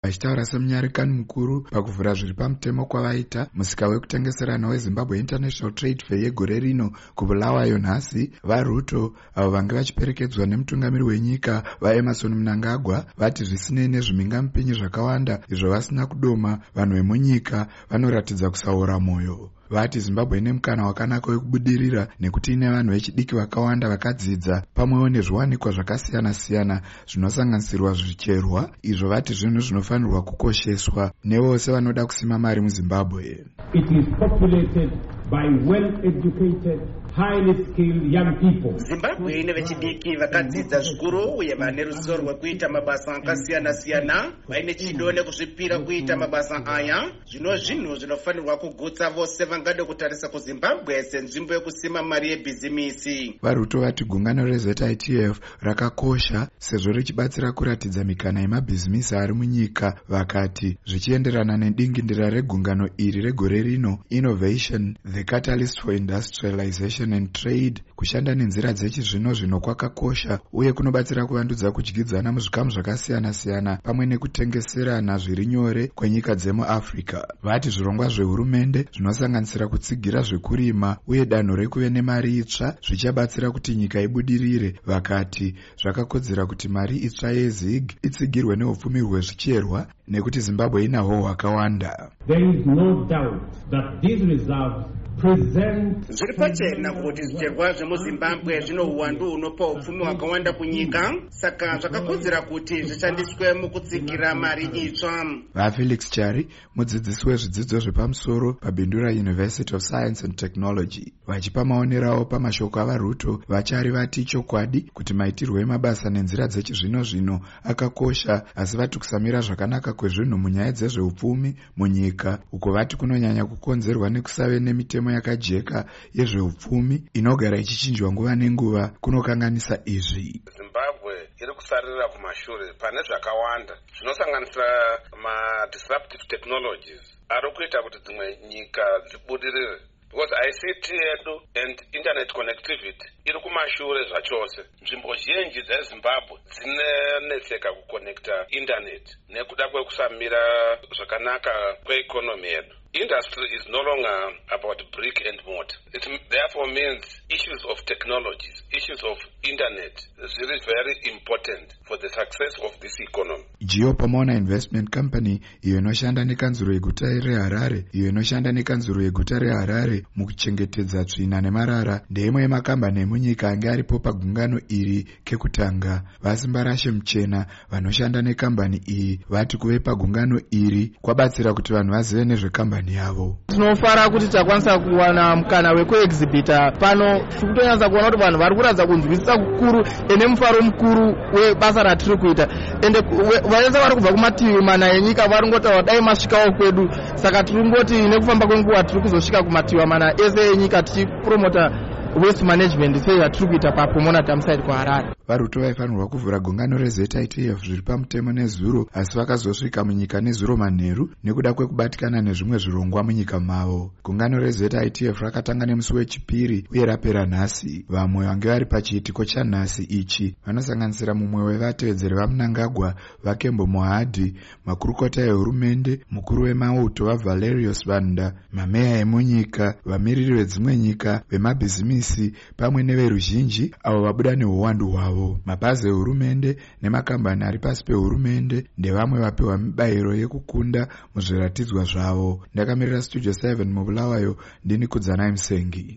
Vachitaura semunyarikani mukuru pakuvhura zviri pamutemo kwavaita musika wekutengeserana weZimbabwe International Trade Fair yegore rino kuBulawayo nhasi, vaRuto avo vange vachiperekedzwa nemutungamiri wenyika vaEmmerson Mnangagwa vati zvisinei nezvimingamupinyi zvakawanda izvo vasina kudoma, vanhu vemunyika vanoratidza kusaora mwoyo. Vati Zimbabwe ine mukana wakanaka wekubudirira nekuti ine vanhu vechidiki vakawanda vakadzidza pamwewo nezviwanikwa zvakasiyana-siyana zvinosanganisirwa zvicherwa, izvo vati zvinhu zvinofanirwa kukosheswa nevose vanoda kusima mari muZimbabwe. It is populated by well-educated, highly skilled young people. Zimbabwe ine vechidiki vakadzidza zvikuru uye vane ruzivo rwekuita mabasa akasiyana-siyana, vaine chido nekuzvipira kuita mabasa aya. Zvinhu zvinofanirwa kugutsa vose vangade kutarisa kuZimbabwe senzvimbo yekusima mari yebhizimisi. VaRuto vati gungano reZITF rakakosha sezvo richibatsira kuratidza mikana yemabhizimisi ari munyika. Vakati zvichienderana nedingindira regungano iri regore rino, Innovation, the Catalyst for Industrialization and Trade, kushanda nenzira dzechizvino-zvino kwakakosha uye kunobatsira kuvandudza kudyidzana muzvikamu zvakasiyana-siyana pamwe nekutengeserana zviri nyore kwenyika dzemuAfrica. Vati zvirongwa zvehurumende zvinosanganisira kutsigira zvekurima uye danho rekuve nemari itsva zvichabatsira kuti nyika ibudirire. Vakati zvakakodzera kuti mari itsva yeZIG itsigirwe neupfumi hwezvicherwa nekuti Zimbabwe inahwo hwakawanda. There is no doubt that these reserves zviri pachena kuti zvicherwa zvemuZimbabwe zvino uwandu hunopa upfumi hwakawanda kunyika, saka zvakakodzera kuti zvishandiswe mukutsigira mari itsva. VaFelix Chari, mudzidzisi wezvidzidzo zvepamusoro paBindura University of Science and Technology, vachipa maonero pamashoko avaRuto, vachari vati chokwadi kuti maitirwo emabasa nenzira dzechizvino-zvino akakosha, asi vati kusamira zvakanaka kwezvinhu munyaya dzezveupfumi munyika, uko vati kunonyanya kukonzerwa nekusave nemitemo yakajeka yezveupfumi inogara ichichinjwa nguva nenguva kunokanganisa izvi. Zimbabwe iri kusarira kumashure pane zvakawanda zvinosanganisira ma-disruptive technologies ari kuita kuti dzimwe nyika dzibudirire, because ICT yedu and internet connectivity iri kumashure zvachose. Nzvimbo zhinji dzeZimbabwe dzinonetseka kuconnecta internet nekuda kwekusamira zvakanaka kweeconomy yedu. Industry is no longer about brick and mortar. It therefore means issues of technologies, issues of internet is really very important for the success of this economy. Geopamona Investment Company, iyo inoshanda nekanzuro yeguta reHarare mukuchengetedza tsvina nemarara, ndeimwe yemakambani emunyika ange aripo pagungano iri kekutanga. Vasimba Rashe Muchena vanoshanda nekambani iyi vati kuve pagungano iri kwabatsira kuti vanhu vazive nezvekambani yavo. Tinofara kuti takwanisa kuwana mukana wekuexhibita pano, tikutonyatsa kuona kuti vanhu vari kuratidza kunzwisisa kukuru ene mufaro mukuru webasa ratiri kuita, ende vayese vari kubva kumativi mana enyika vari ngotaura dai masvikawo kwedu, saka tiri ngoti nekufamba kwenguva tiri kuzosvika kumativi mana ese enyika tichipromota waste management sezvatiri kuita paPomona Dam-side kuHarare. VaRuto vaifanirwa kuvhura gungano reZITF zviri pamutemo nezuro, asi vakazosvika munyika nezuro manheru nekuda kwekubatikana nezvimwe zvirongwa munyika mavo. Gungano reZITF rakatanga nemusi wechipiri uye rapera nhasi. Vamwe vange vari pachiitiko chanhasi ichi vanosanganisira mumwe wevatevedzeri vaMnangagwa, vaKembo Mohadi, makurukota ehurumende, mukuru wemauto vaValerius Banda, mameya emunyika, vamiriri vedzimwe nyika, vemabhizimisi pamwe neveruzhinji avo vabuda neuwandu hwavo. Mabhazi ehurumende nemakambani ari pasi pehurumende ndevamwe vapiwa mibayiro yekukunda muzviratidzwa zvavo. Ndakamirira Studio 7 muBulawayo, ndini Kudzanai Musengi.